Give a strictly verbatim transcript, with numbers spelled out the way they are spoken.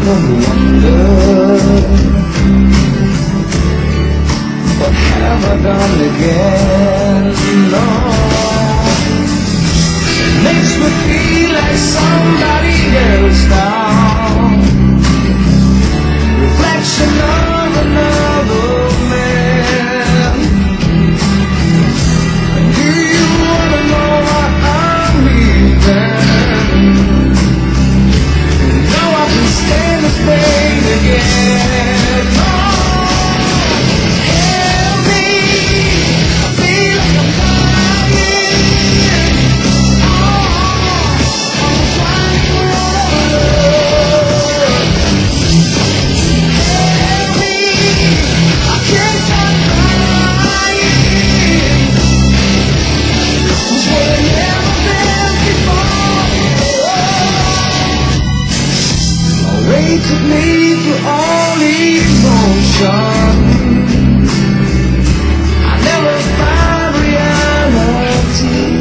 wonder, what have I done again? No, it makes me feel like somebody else now, reflection of another man. And do you wanna know what I'm leaving? Now I can stand this pain again. Oh, help me, I feel like I'm dying. Oh, I'm trying to run. Help me, I can't stop crying. It's what I never felt before. Took me through all emotion. I never found reality.